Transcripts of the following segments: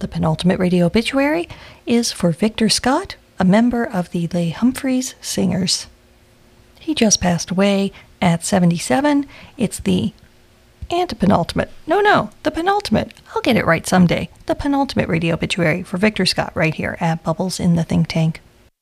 The penultimate radio obituary is for Victor Scott, a member of the Les Humphreys Singers. He just passed away at 77. It's the antepenultimate. No, the penultimate. I'll get it right someday. The penultimate radio obituary for Victor Scott right here at Bubbles in the Think Tank.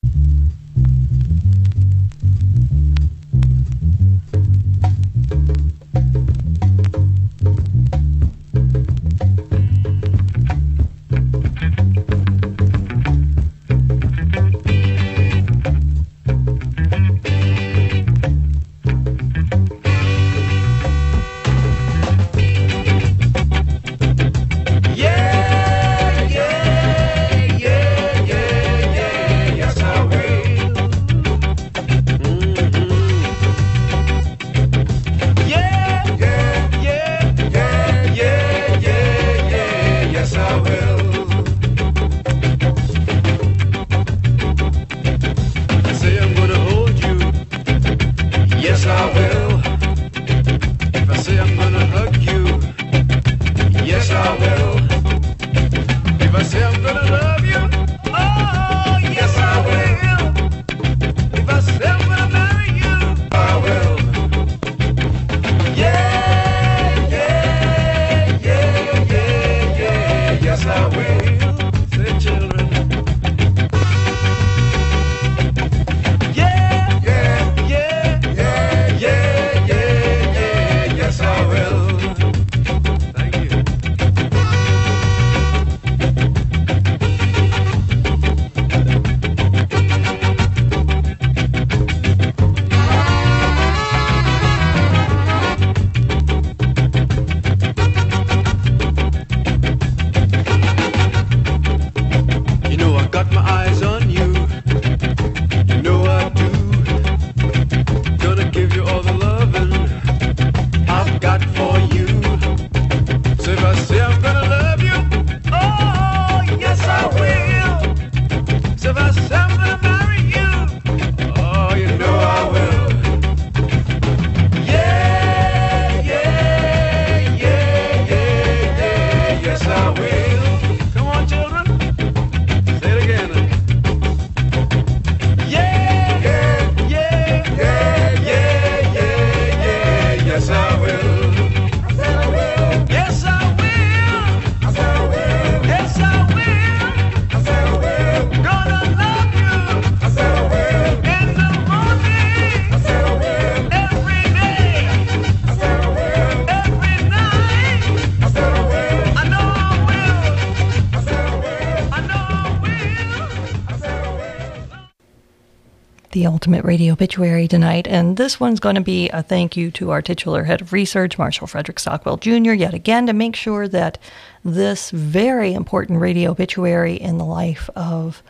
The ultimate radio obituary tonight, and this one's going to be a thank you to our titular head of research, Marshall Frederick Stockwell Jr., yet again to make sure that this very important radio obituary in the life of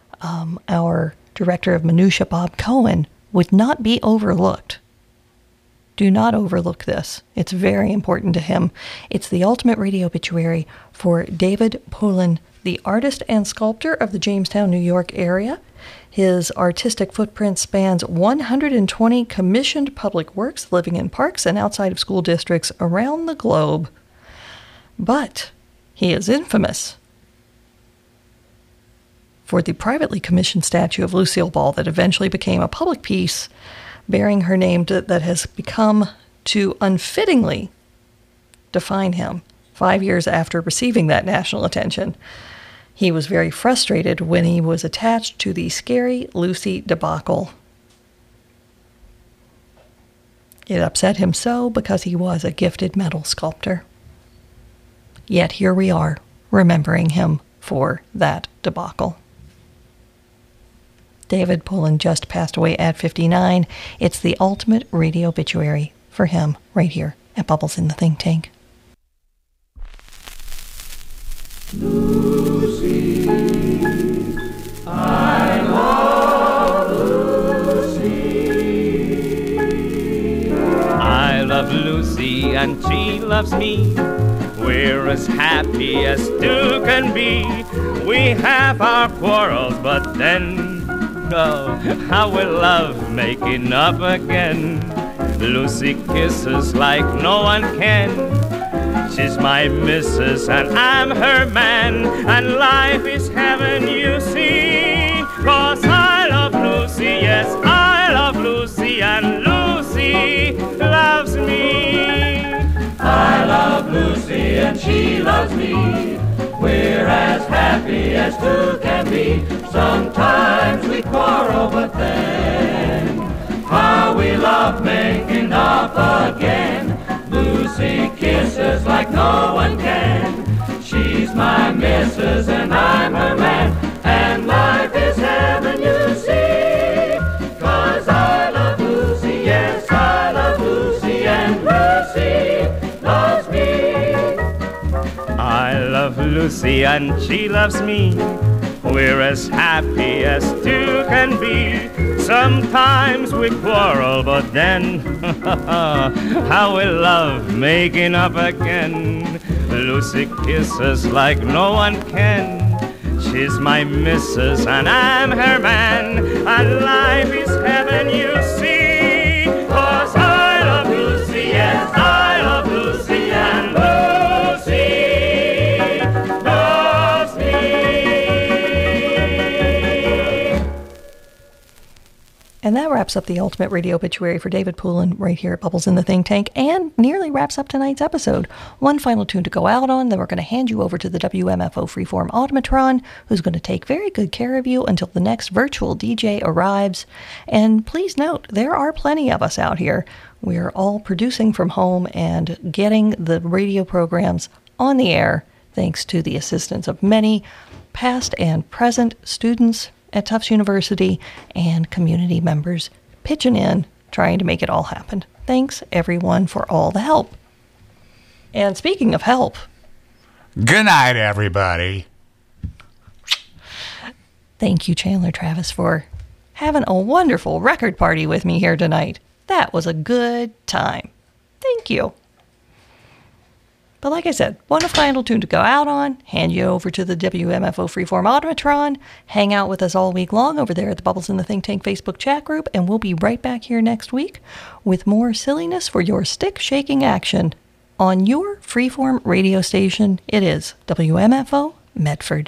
our director of Minutia, Bob Cohen, would not be overlooked. Do not overlook this. It's very important to him. It's the ultimate radio obituary for David Poulin, the artist and sculptor of the Jamestown, New York area. His artistic footprint spans 120 commissioned public works living in parks and outside of school districts around the globe. But he is infamous for the privately commissioned statue of Lucille Ball that eventually became a public piece bearing her name that has become to unfittingly define him 5 years after receiving that national attention. He was very frustrated when he was attached to the Scary Lucy debacle. It upset him so because he was a gifted metal sculptor. Yet here we are, remembering him for that debacle. David Poulin just passed away at 59. It's the ultimate radio obituary for him right here at Bubbles in the Think Tank. Lucy, I love Lucy. I love Lucy and she loves me. We're as happy as two can be. We have our quarrels, but then, oh, how we love making up again. Lucy kisses like no one can. She's my missus and I'm her man, and life is heaven, you see. 'Cause I love Lucy, yes, I love Lucy, and Lucy loves me. I love Lucy and she loves me. We're as happy as two can be. Sometimes we quarrel, but then how we love making up again. Lucy kisses like no one can. She's my missus and I'm her man, and life is heaven, you see. 'Cause I love Lucy, yes, I love Lucy, and Lucy loves me. I love Lucy and she loves me. We're as happy as two can be. Sometimes we quarrel, but then how we love making up again. Lucy kisses like no one can. She's my missus and I'm her man, and life is heaven, you see. 'Cause I love Lucy, yes, I love Lucy, and Lucy loves me. And that wraps up the Ultimate Radio Obituary for David Poulin right here at Bubbles in the Think Tank, and nearly wraps up tonight's episode. One final tune to go out on, then we're going to hand you over to the WMFO Freeform Automatron, who's going to take very good care of you until the next virtual DJ arrives. And please note, there are plenty of us out here. We're all producing from home and getting the radio programs on the air thanks to the assistance of many past and present students at Tufts University and community members pitching in, trying to make it all happen. Thanks, everyone, for all the help. And speaking of help... Good night, everybody. Thank you, Chandler Travis, for having a wonderful record party with me here tonight. That was a good time. Thank you. But like I said, one final tune to go out on, hand you over to the WMFO Freeform Automatron, hang out with us all week long over there at the Bubbles in the Think Tank Facebook chat group, and we'll be right back here next week with more silliness for your stick-shaking action on your Freeform radio station. It is WMFO Medford.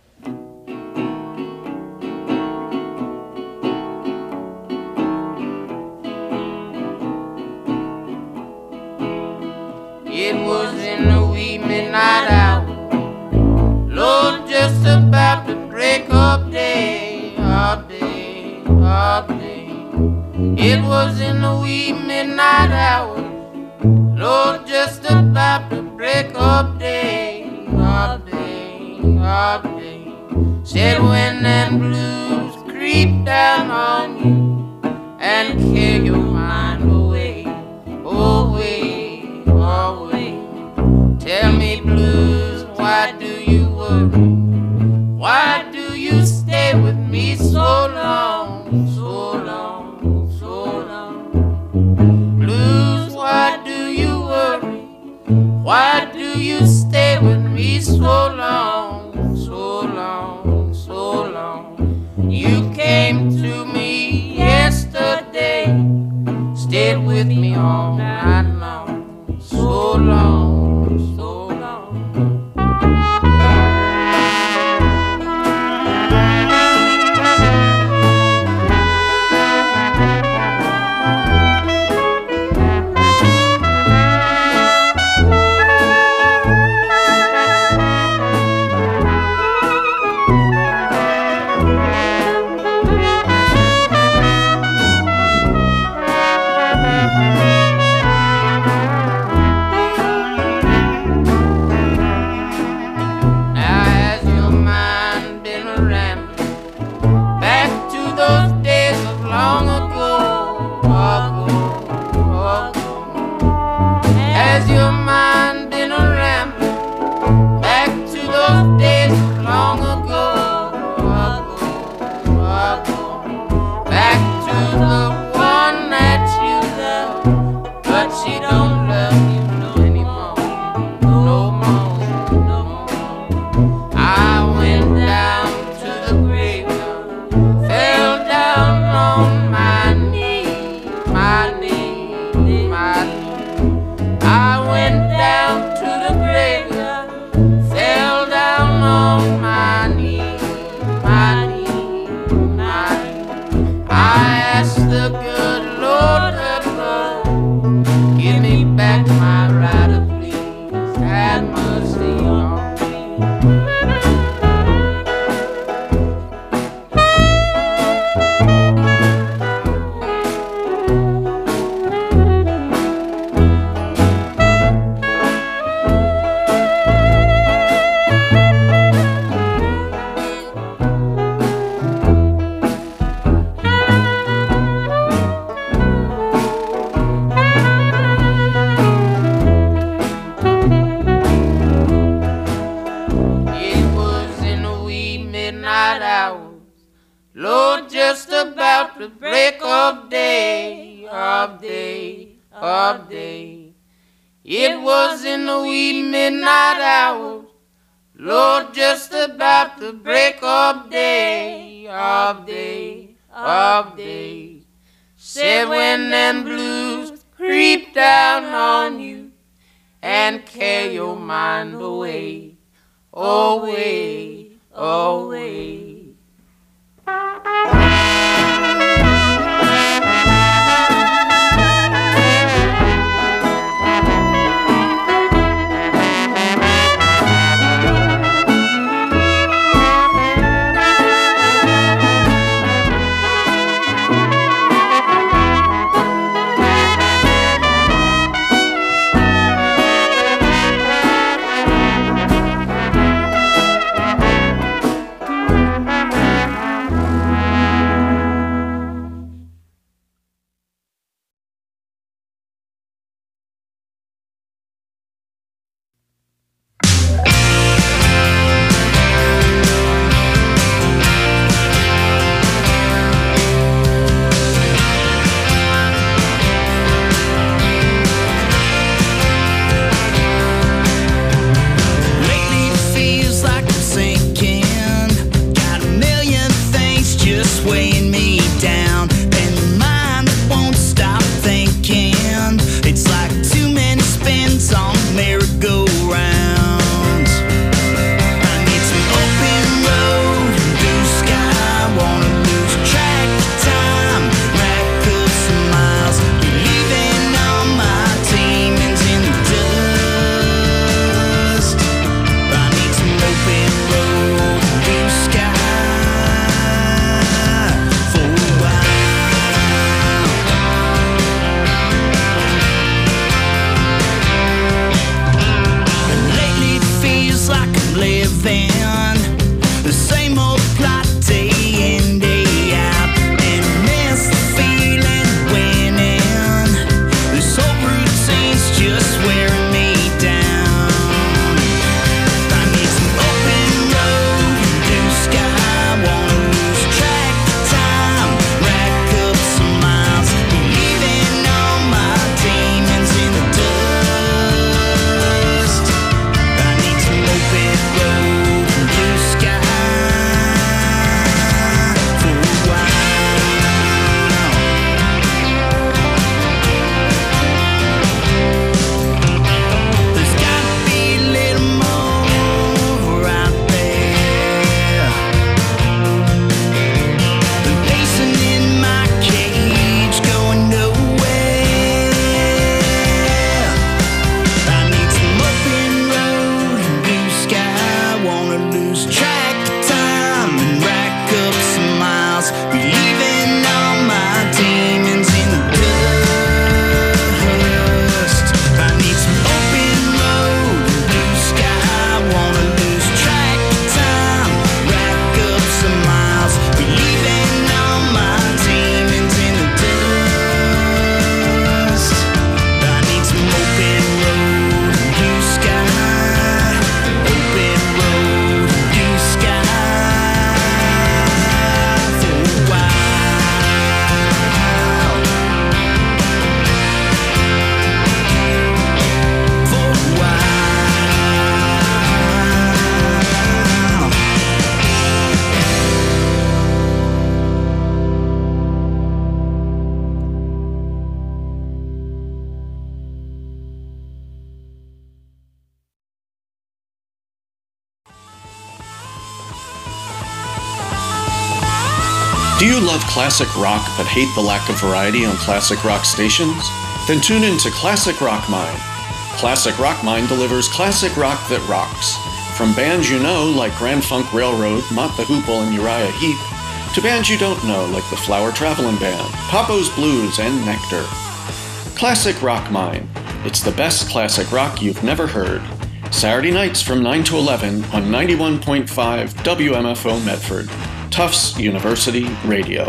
It was in the wee midnight hour, Lord, just about to break up day, up day, up day. It was in the wee midnight hour, Lord, just about to break up day, up day, up day. Said when them blues creep down on you and carry your mind away, away, away. Tell me, blues, why do you worry? Why do you stay with me so long, so long, so long? Blues, why do you worry? Why do you stay with me so long, so long, so long? You came to me yesterday, stayed with me all night long, so long. midnight hours. Lord, just about to break of day, of day, of day. It was in the wee midnight hours. Lord, just about to break of day, of day, of day. Said when them blues creep down on you and carry your mind away, away, away. Do you love classic rock but hate the lack of variety on classic rock stations? Then tune in to Classic Rock Mind. Classic Rock Mind delivers classic rock that rocks. From bands you know like Grand Funk Railroad, Mott the Hoople, and Uriah Heep, to bands you don't know like the Flower Travelin' Band, Papo's Blues, and Nectar. Classic Rock Mind. It's the best classic rock you've never heard. Saturday nights from 9 to 11 on 91.5 WMFO Medford. Tufts University Radio.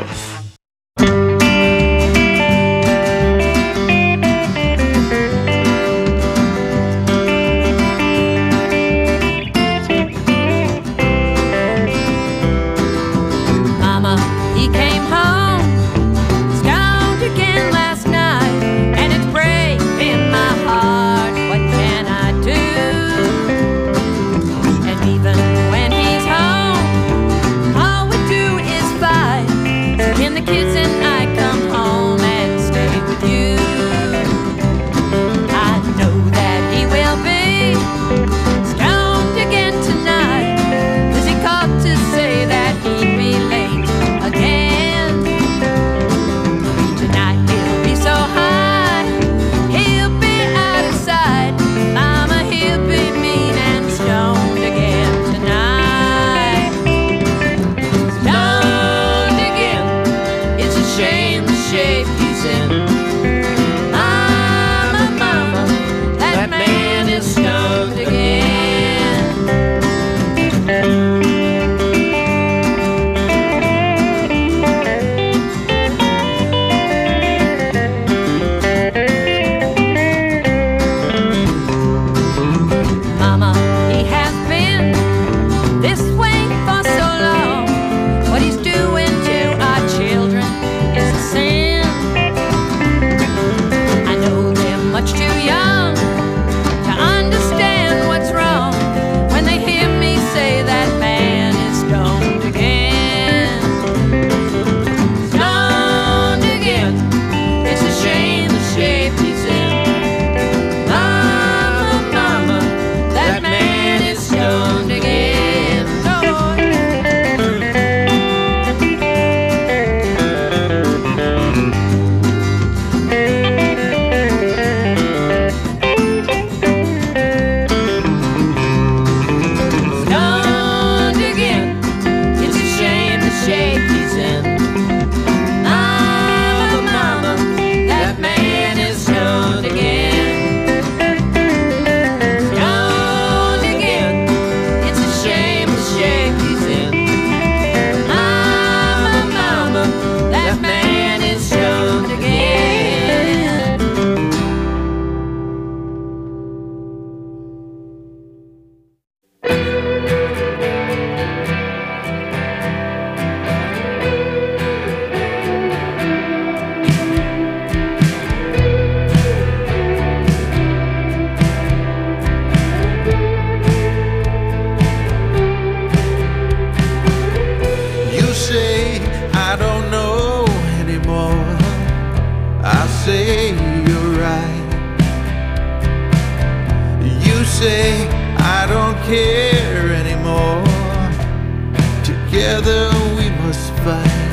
together we must fight.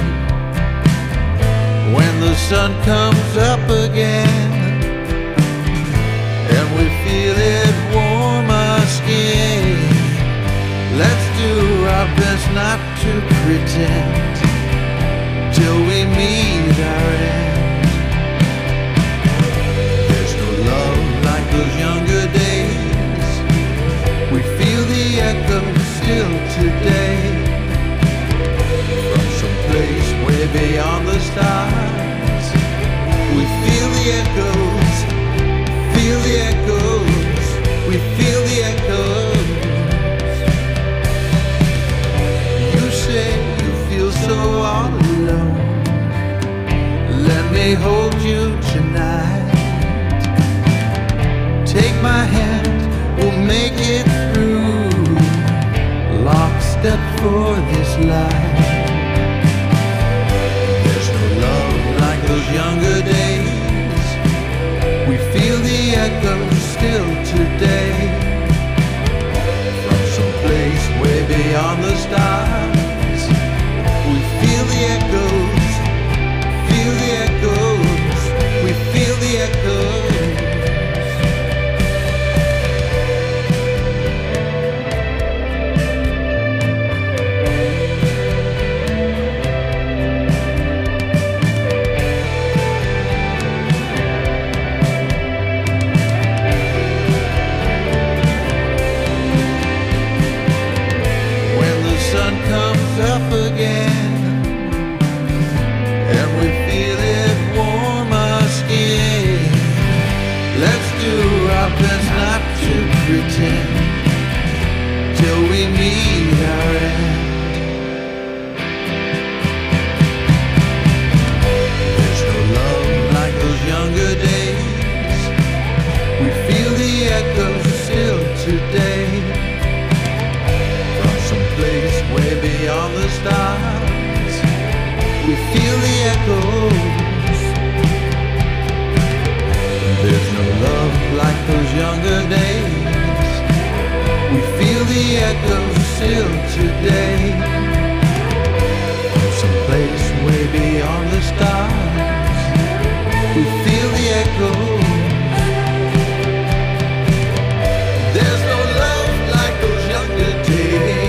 When the sun comes up again and we feel it warm our skin, let's do our best not to pretend till we meet our end. There's no love like those younger days. We feel the echo still today. From some place way beyond the stars, we feel the echoes, feel the echoes, we feel the echoes. You say you feel so all alone. Let me hold you tonight. Take my hand, we'll make it through. Lockstep for this life. There's no love like those younger days. We feel the echo still today. From some place way beyond the stars, we feel the echoes, feel the echoes, we feel the echoes. Up again and we feel it warm our skin. Let's do our best not to pretend till we meet our end. There's no love like those younger days. We feel the echoes still today. Place way beyond the stars, we feel the echoes. There's no love like those younger days. We feel the echoes still today. From some place way beyond the stars, we feel the echoes. There's no love like those younger days.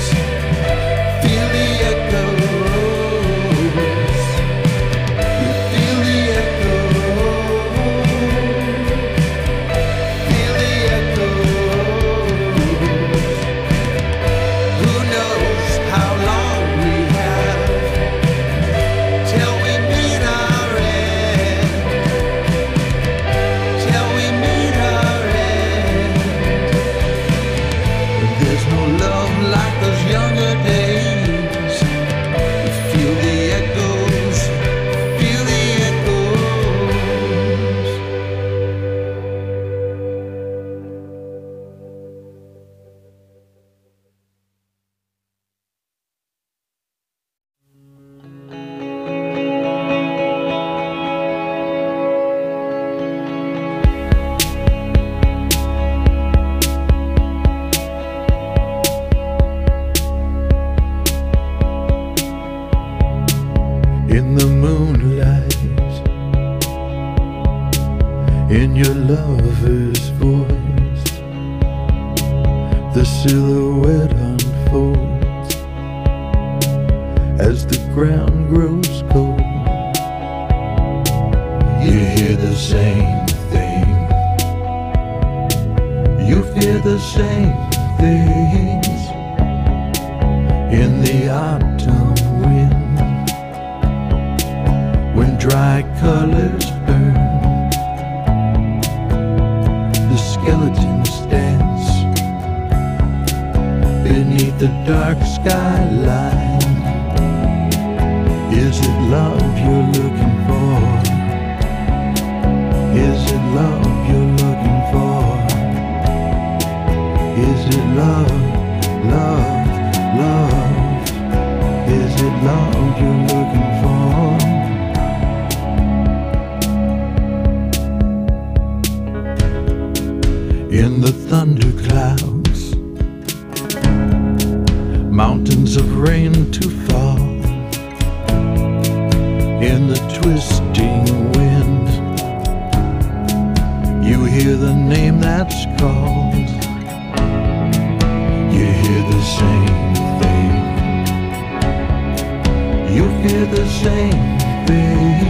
In the moonlight, in your lover's voice, the silhouette unfolds as the ground grows cold. You hear the same thing, you fear the same things in the autumn wind. When dry colors burn, the skeletons dance beneath the dark skyline. Is it love you're looking for? Is it love you're looking for? Is it love, love, love? Is it love you're looking for? In the thunder clouds, mountains of rain to fall in the twisting wind. You hear the name that's called, you hear the same thing, you hear the same thing.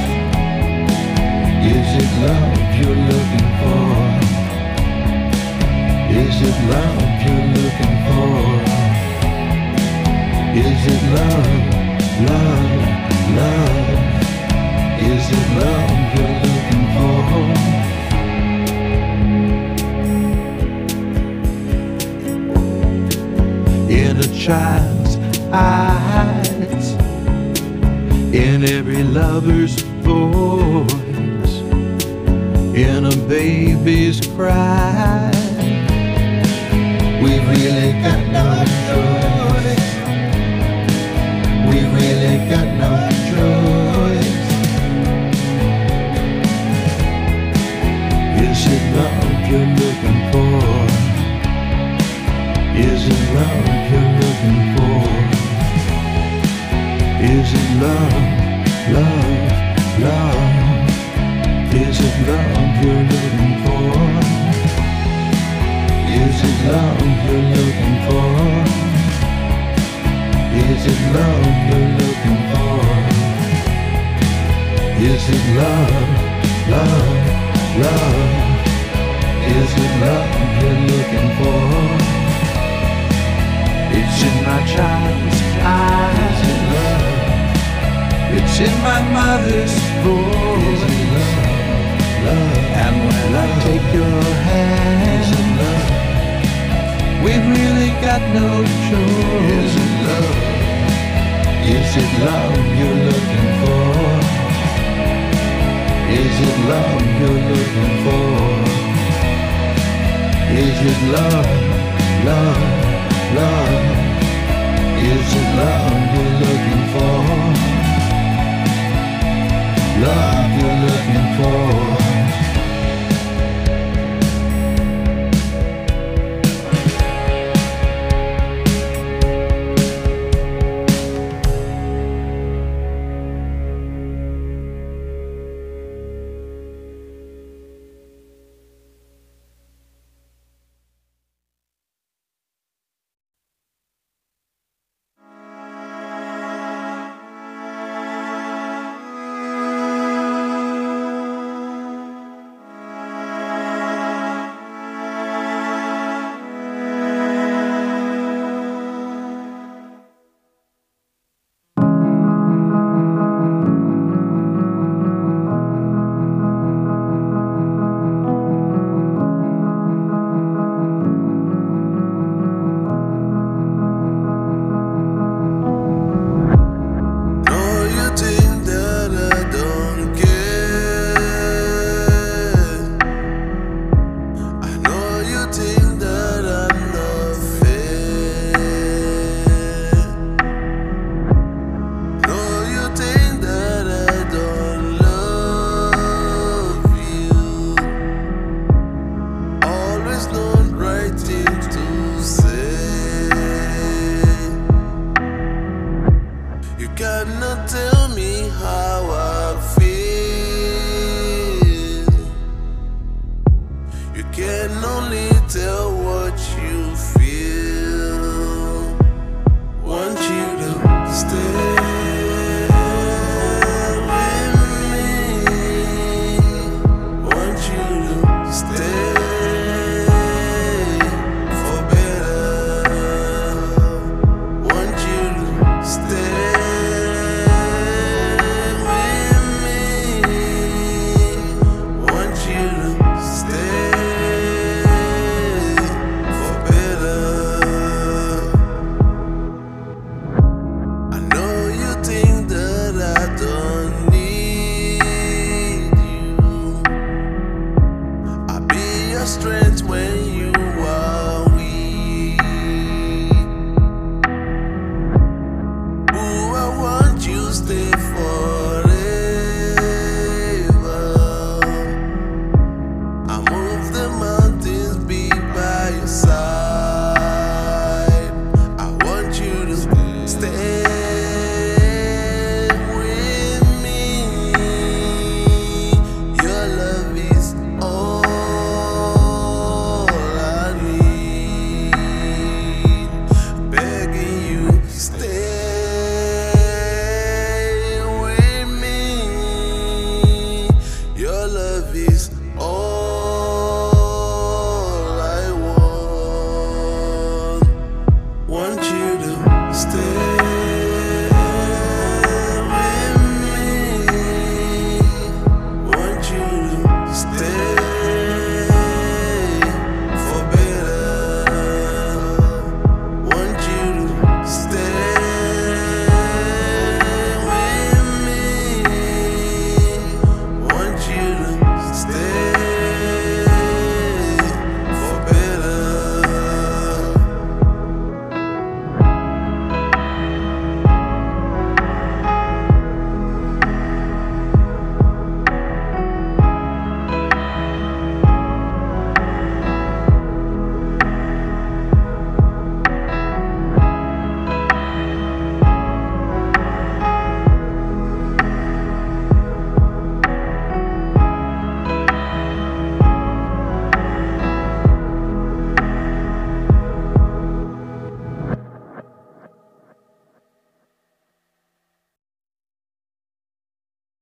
Is it love you're looking for? Is it love you're looking for? Is it love, love, love? Is it love you're looking for? In a child's eyes, in every lover's voice, in a baby's cry, we've really got no choice. We've really got no choice. Is it love you're looking for? Is it love you're looking for? Is it love, love, love? Is it love you're looking for? Is it love you're looking for? Is it love you're looking for? Is it love, love, love? Is it love you're looking for? It's in my child's eyes. Is it love? It's in my mother's voice. Is it love, love? And when I take your hand, is it love? We've really got no choice. Is it love? Is it love you're looking for? Is it love you're looking for? Is it love, love, love? Is it love you're looking for? Love you're looking for?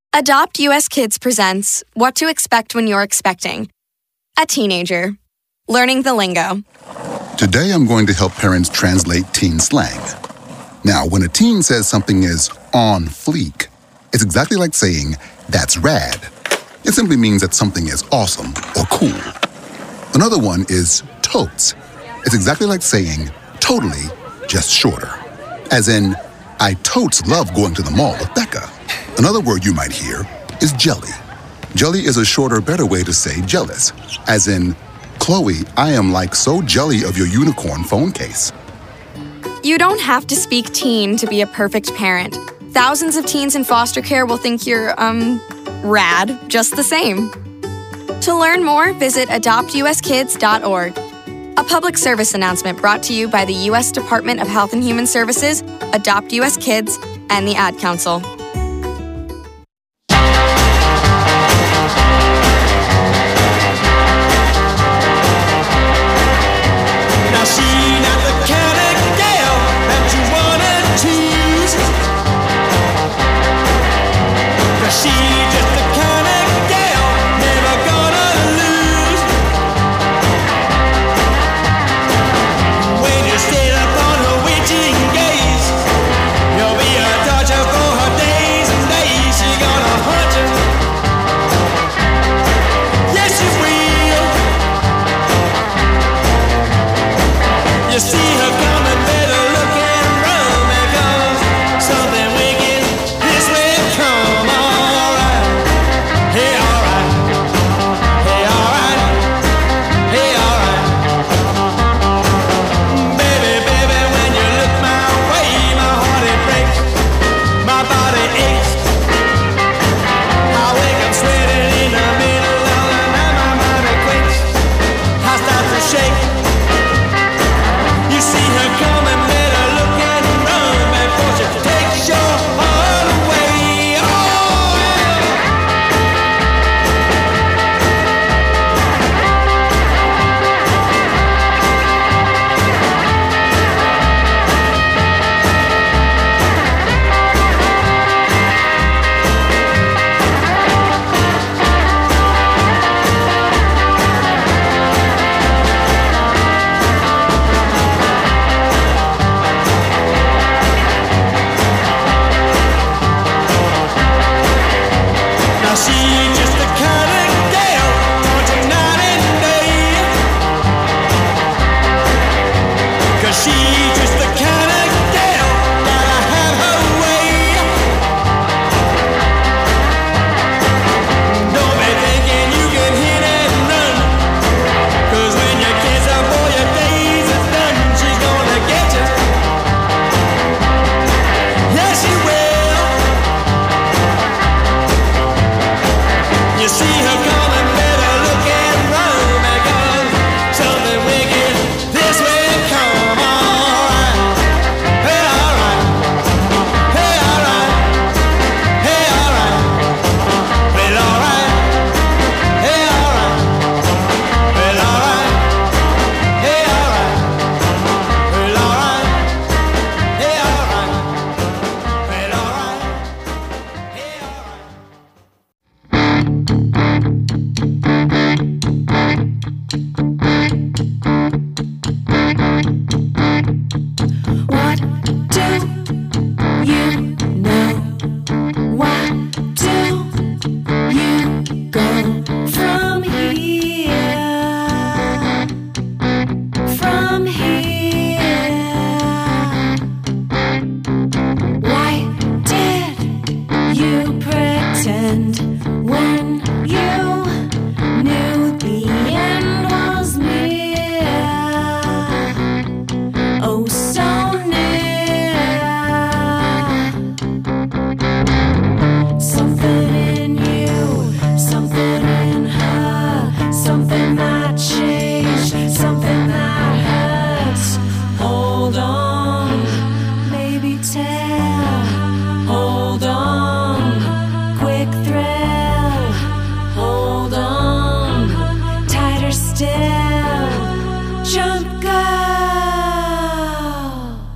Adopt US Kids presents What to Expect When You're Expecting. A teenager. Learning the lingo. Today I'm going to help parents translate teen slang. Now, when a teen says something is on fleek, it's exactly like saying, that's rad. It simply means that something is awesome or cool. Another one is totes. It's exactly like saying, totally, just shorter. As in, I totes love going to the mall with Becca. Another word you might hear is jelly. Jelly is a shorter, better way to say jealous. As in, Chloe, I am like so jelly of your unicorn phone case. You don't have to speak teen to be a perfect parent. Thousands of teens in foster care will think you're, rad just the same. To learn more, visit adoptuskids.org. A public service announcement brought to you by the U.S. Department of Health and Human Services, Adopt U.S. Kids, and the Ad Council.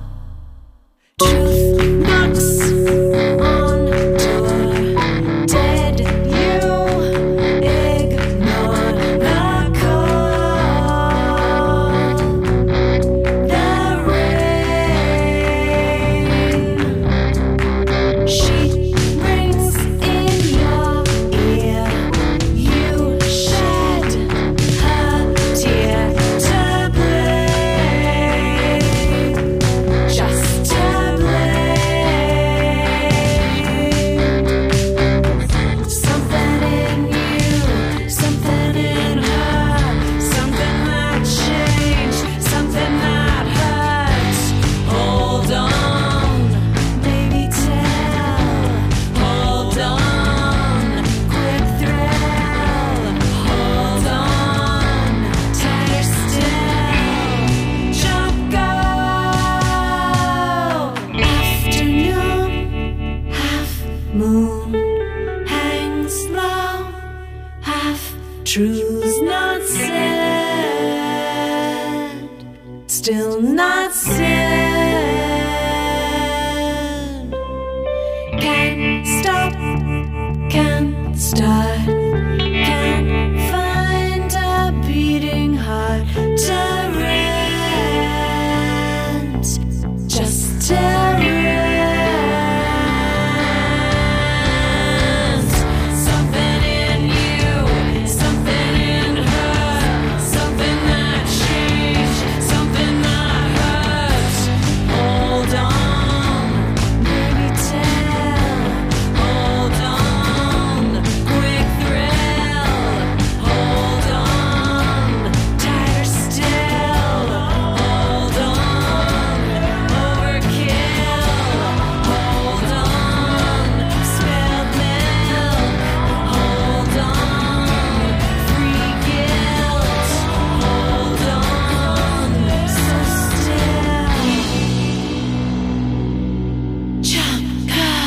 Truth knocks on the door. start. Can't find a beating heart to rent. Just terrence. Something in you, something in her, something that changed, something that hurts. Hold on, baby, tell. Hold on, quick thrill. Hold on, tighter still. Hold on, overkill. Hold on, spilled milk. Hold on, free guilt. Hold on, so still. Jump.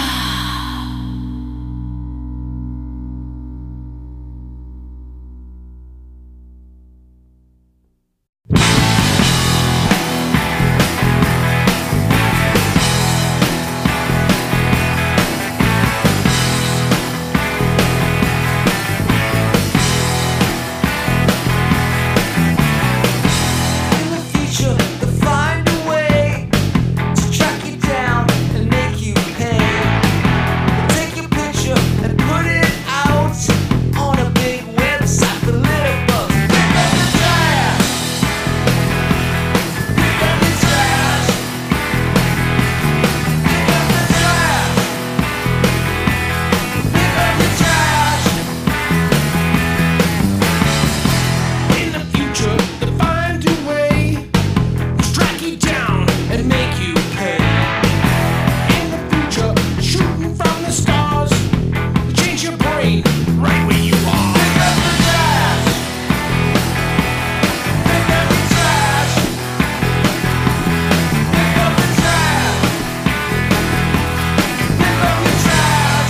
In the future, they'll find a way to track you down and make you pay. They'll take your picture and put it out on a big website for little bucks. Pick up the trash. Pick up the trash. Pick up the trash. Pick up the trash. In the future, they'll find a way to track you down and make you pay. In the future, shooting from the stars, to change your brain right where you are. Pick up the trash. Pick up the trash. Pick up the trash. Pick up the trash.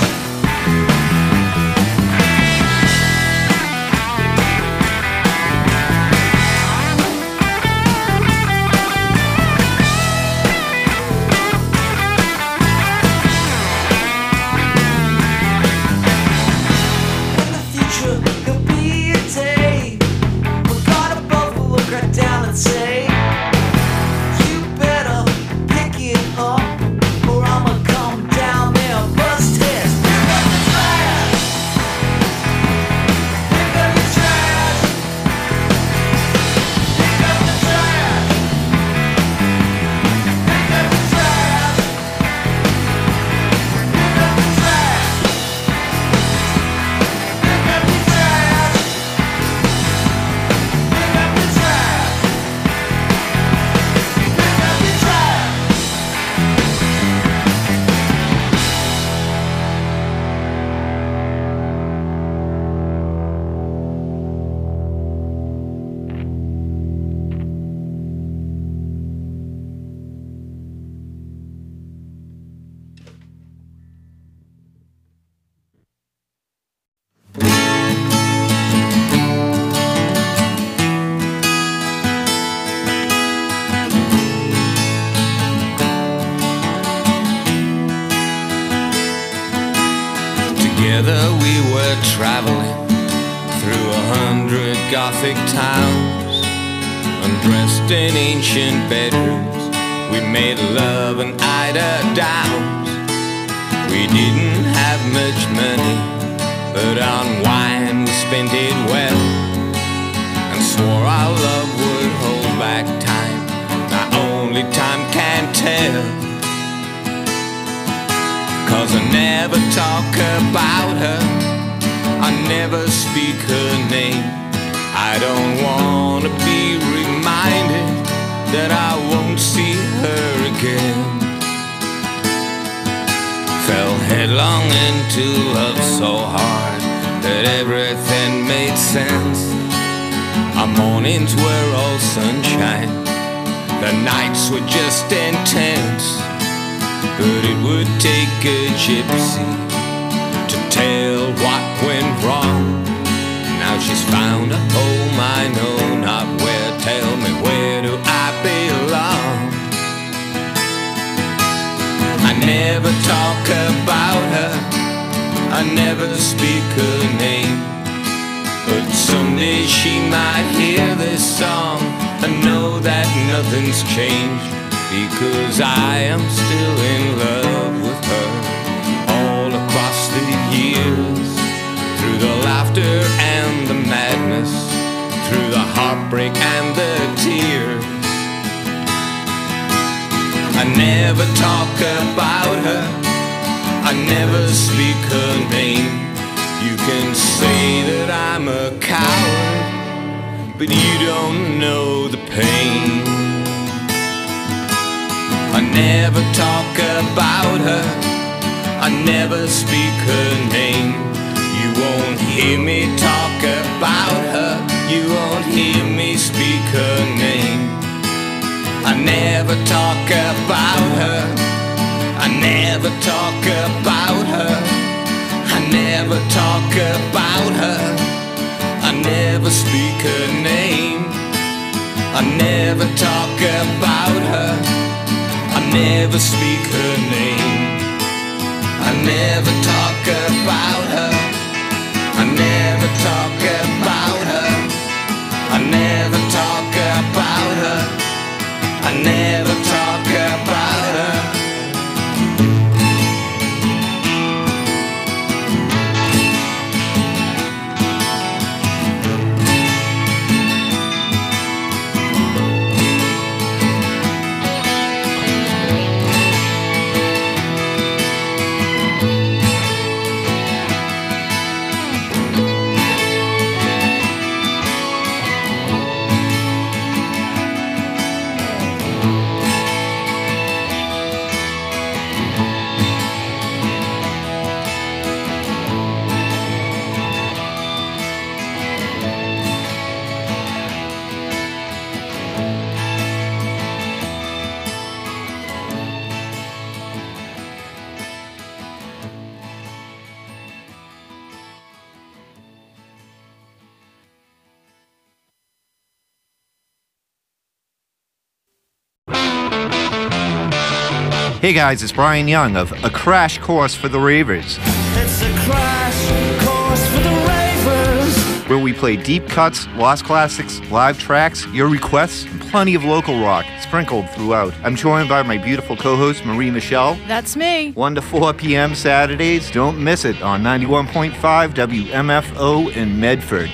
In the future, there'll be a day when God above will look right down and say, "You better pick it up, or I'ma come down there and bust heads." Pick up the trash. Pick up the trash. Pick up the trash. Pick up the trash. Pick up the trash. Pick up the trash. Pick up the trash. Pick up the trash. Together we were traveling through 100 Gothic towns, undressed in ancient bedrooms. We made love and eider downs. We didn't have much money, but on wine we spent it well, and swore our love would hold back time. Now only time can tell. 'Cause I never talk about her, I never speak her name. I don't wanna be reminded that I won't see her again. Fell headlong into love so hard that everything made sense. Our mornings were all sunshine, the nights were just intense. But it would take a gypsy to tell what went wrong. Now she's found a home I know not where. Tell me, where do I belong? I never talk about her, I I never speak her name. But someday she might hear this song and know that nothing's changed, because I am still in love with her. All across the years, through the laughter and the madness, through the heartbreak and the tears, I never talk about her, I never speak her name. You can say that I'm a coward, but you don't know the pain. I never talk about her, I never speak her name. You won't hear me talk about her, you won't hear me speak her name. I never talk about her, I never talk about her, I never talk about her, I never speak her name. I never talk about her, I never speak her name. I never talk about her, I never talk about her, I never talk about her, I never talk about her. Hey guys, it's Brian Young of A Crash Course for the Ravers. It's a crash course for the ravers. Where we play deep cuts, lost classics, live tracks, your requests, and plenty of local rock sprinkled throughout. I'm joined by my beautiful co-host Marie Michelle. That's me. 1 to 4 p.m. Saturdays. Don't miss it on 91.5 WMFO in Medford.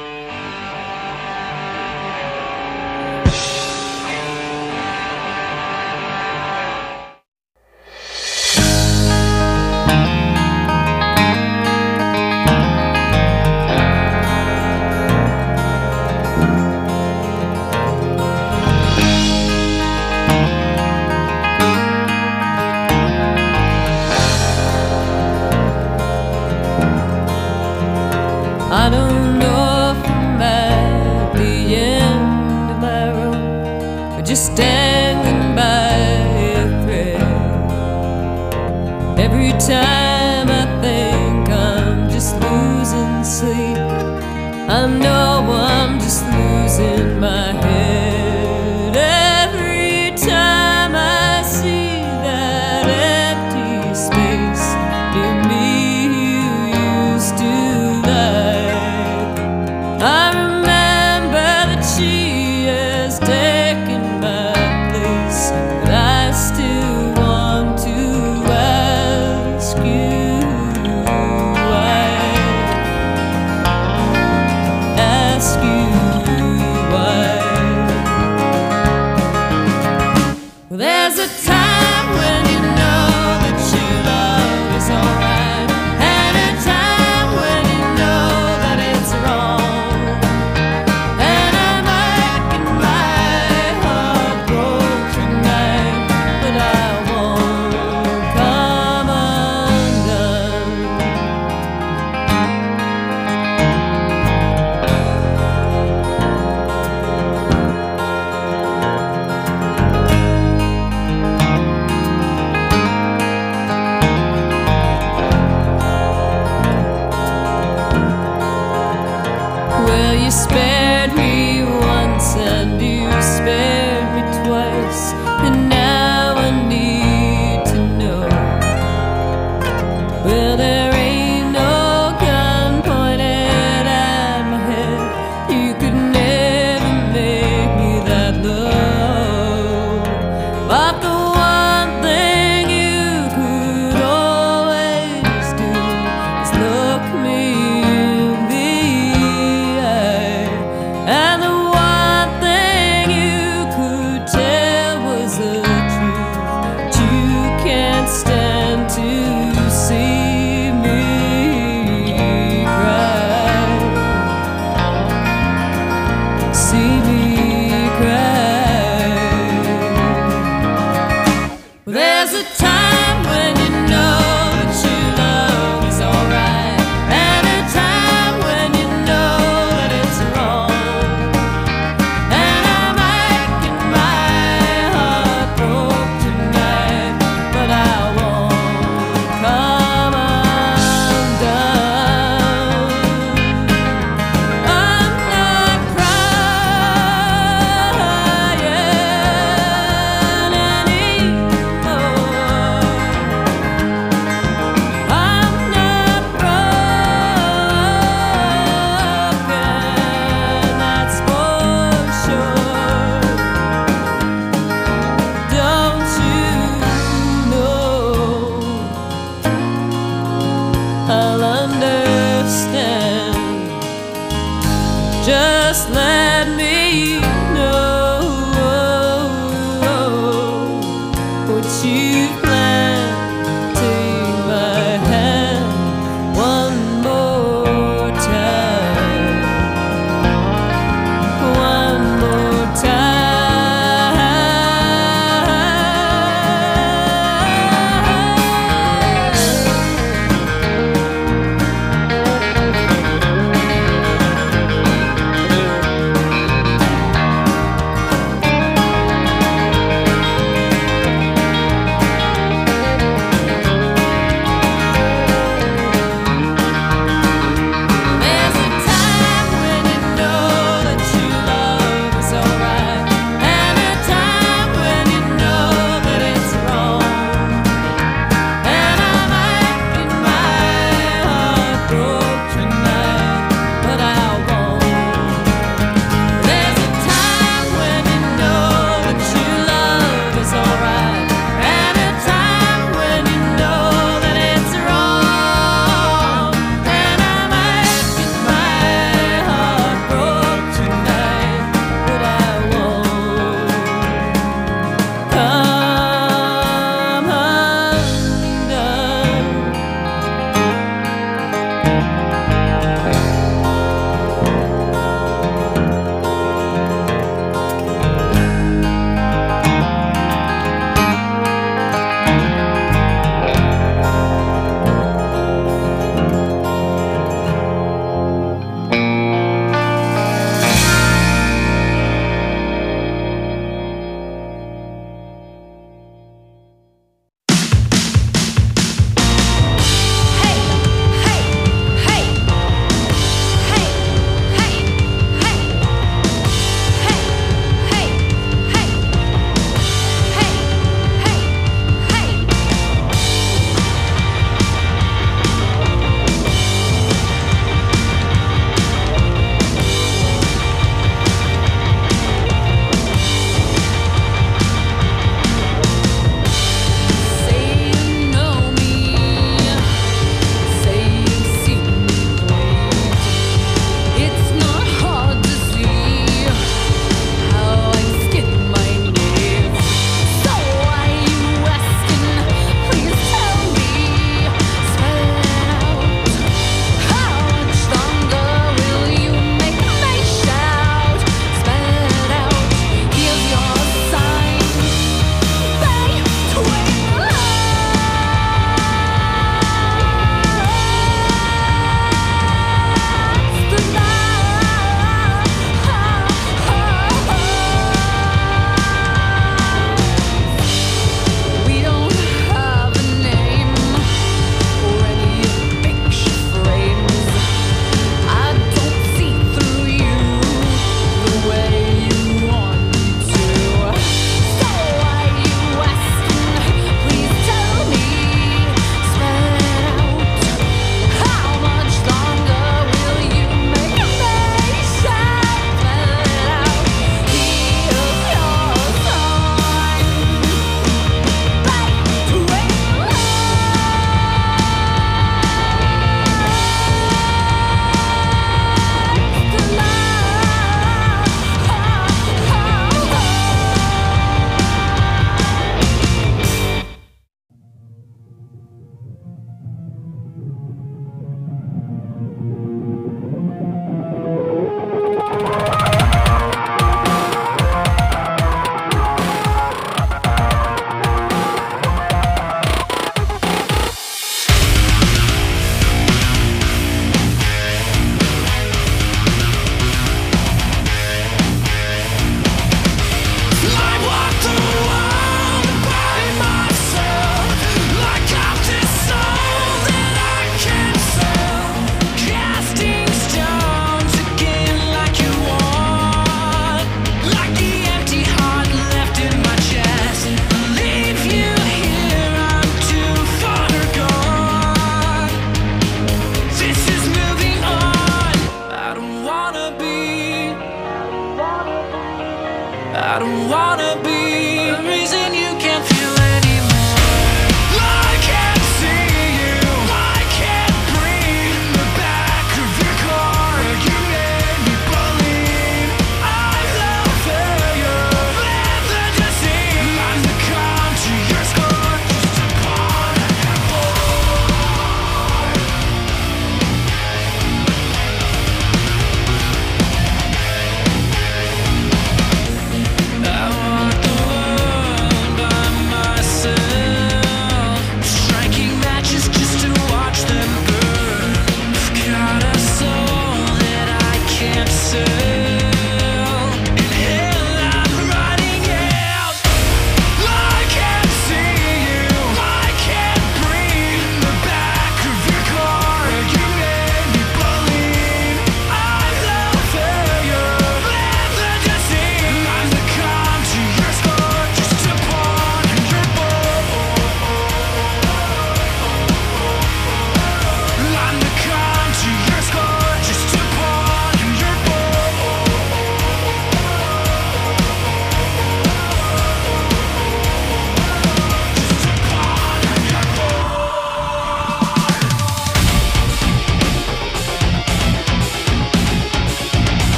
I don't know if I'm at the end of my rope or just standing by a thread. Every time I think I'm just losing sleep, I know I'm just losing my head. Every time I see that empty space near me you used to like, I remember that she has taken my place, but I still want to ask you why. Ask you why. just let me know what you plan. Take my hand one more time, one more time.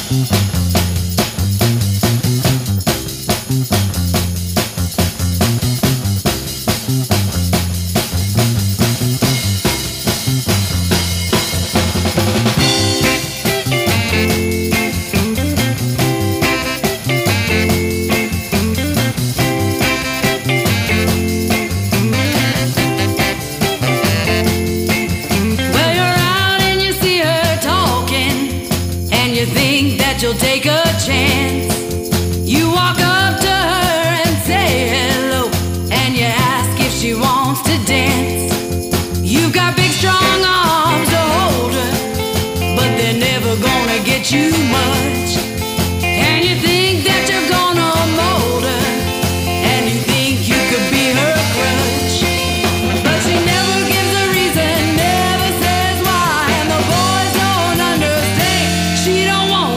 You'll take a chance. You walk up to her and say hello, and you ask if she wants to dance. You've got big strong arms to hold her, but they're never gonna get you much. And you think that you're gonna mold her, and you think you could be her crutch, but she never gives a reason, never says why, and the boys don't understand. She don't want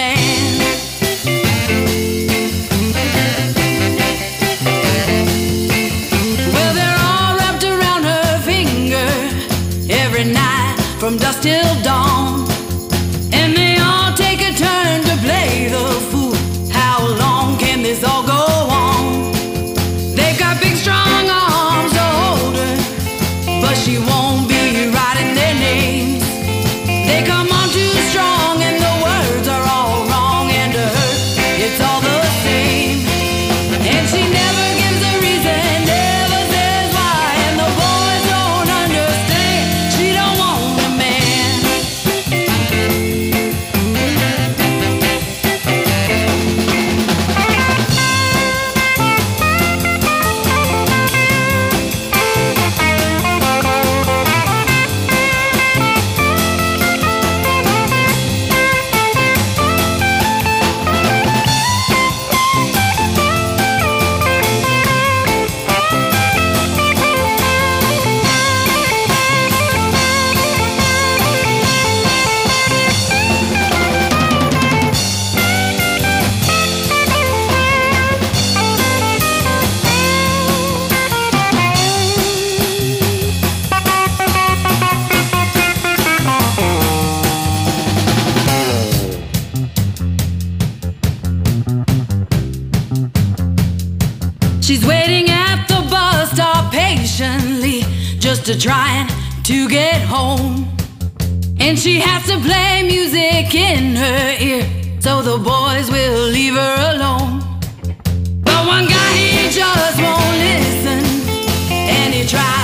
from dusk till dawn, and they all take a turn to play the fool. How long can this all go on? They've got big strong arms to hold her, but she won't be writing their names. They come on too strong and the words are all wrong, and to her it's all the same. And she never gives a reason, never says why, and the boys don't understand. She don't want she's waiting at the bus stop patiently, just to trying to get home. And she has to play music in her ear, so the boys will leave her alone. But one guy, he just won't listen, and he tries